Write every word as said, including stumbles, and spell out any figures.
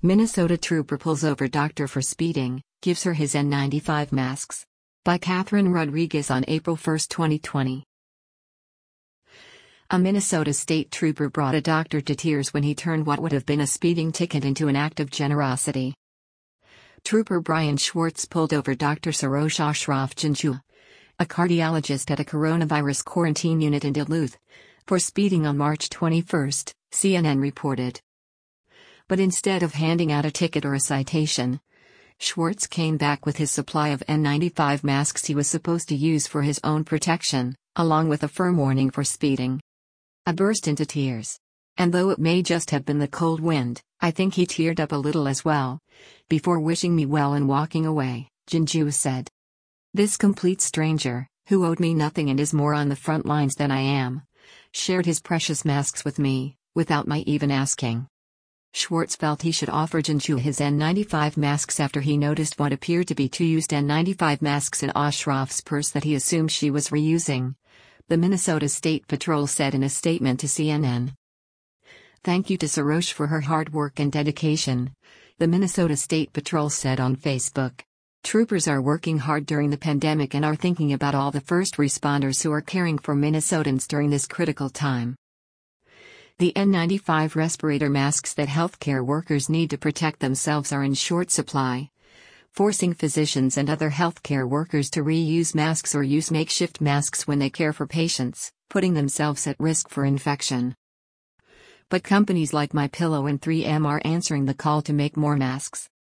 Minnesota trooper pulls over doctor for speeding, gives her his N ninety-five masks. By Catherine Rodriguez on April first, twenty twenty. A Minnesota state trooper brought a doctor to tears when he turned what would have been a speeding ticket into an act of generosity. Trooper Brian Schwartz pulled over Doctor Sarosh Ashraf Janjua, a cardiologist at a coronavirus quarantine unit in Duluth, for speeding on March twenty-first, C N N reported. But instead of handing out a ticket or a citation, Schwartz came back with his supply of N ninety-five masks he was supposed to use for his own protection, along with a firm warning for speeding. I burst into tears. And though it may just have been the cold wind, I think he teared up a little as well, before wishing me well and walking away, Janjua said. This complete stranger, who owed me nothing and is more on the front lines than I am, shared his precious masks with me, without my even asking. Schwartz felt he should offer Janjua his N ninety-five masks after he noticed what appeared to be two used N ninety-five masks in Ashraf's purse that he assumed she was reusing, the Minnesota State Patrol said in a statement to C N N. Thank you to Sarosh for her hard work and dedication, the Minnesota State Patrol said on Facebook. Troopers are working hard during the pandemic and are thinking about all the first responders who are caring for Minnesotans during this critical time. The N ninety-five respirator masks that healthcare workers need to protect themselves are in short supply, forcing physicians and other healthcare workers to reuse masks or use makeshift masks when they care for patients, putting themselves at risk for infection. But companies like MyPillow and three M are answering the call to make more masks.